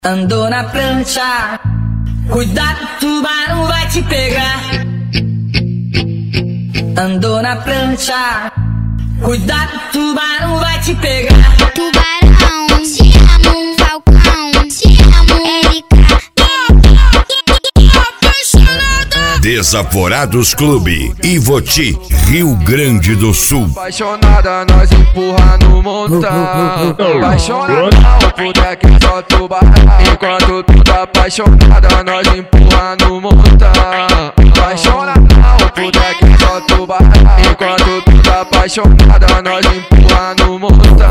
Andou na prancha, cuidado, tubarão vai te pegar. Andou na prancha, cuidado, tubarão vai te pegar. Tubarão, te amo, Falcão, te amo, Erika. Desaforados Clube, Ivoti, Rio Grande do Sul. Apaixonada, nós empurra no montão. Apaixonada, não, puder que só tubarão. Enquanto tu tá apaixonada, nós empurra no montão. Apaixonada, não, puder que só tubarão. Enquanto tu tá apaixonada, nós empurra no montão.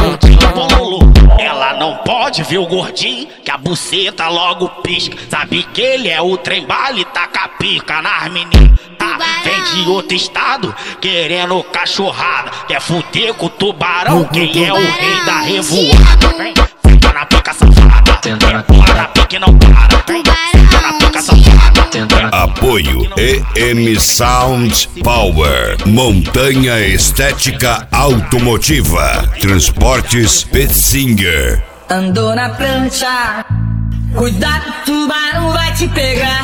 Ela não pode ver o gordinho, que a buceta logo pisca. Sabe que ele é o trem-bala e taca pica nas meninas. Vem de outro estado, querendo cachorrada. Quer fuder com o tubarão, quem é o rei da revoada. Fica na pica safada, empurra na pica e não para. Fica na pica safada. Apoio EM Sound Power, Montanha Estética Automotiva, Transportes Petzinger. Andou na prancha, cuidado, tubarão vai te pegar.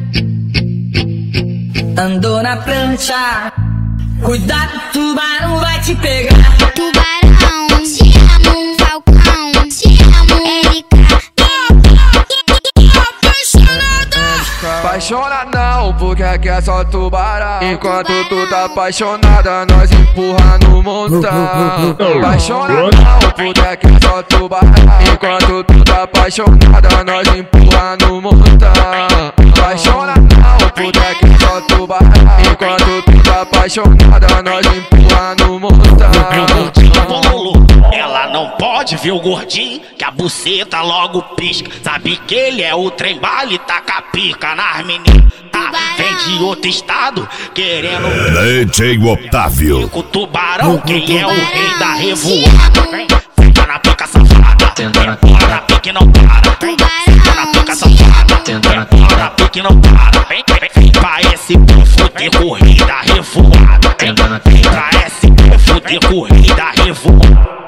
Andou na prancha, cuidado, tubarão vai te pegar. Tubarão, te amo, Falcão, te amo, Erika. Apaixonada não, porque aqui é só tubarão. Enquanto tu tá apaixonada, nós empurra no montão. Apaixonada não, porque aqui é só tubarão. Enquanto tu tá apaixonada, nós empurra no montão. Apaixonada não, porque aqui é só tubarão. Enquanto tu tá apaixonada, nós empurra no montão. Ela não pode ver o gordinho, que a buceta logo pisca. Sabe que ele é o trem-bala e taca pica nas meninas. Vem de outro estado, querendo DJ Otávio. com o tubarão, quem é o rei da revoada. Fica na pica safada, empurra na pica e não para. Fica na pica safada, empurra na pica e não para. Vem pra esse fuder corrida revoada. Vem pra esse fuder corrida revoada.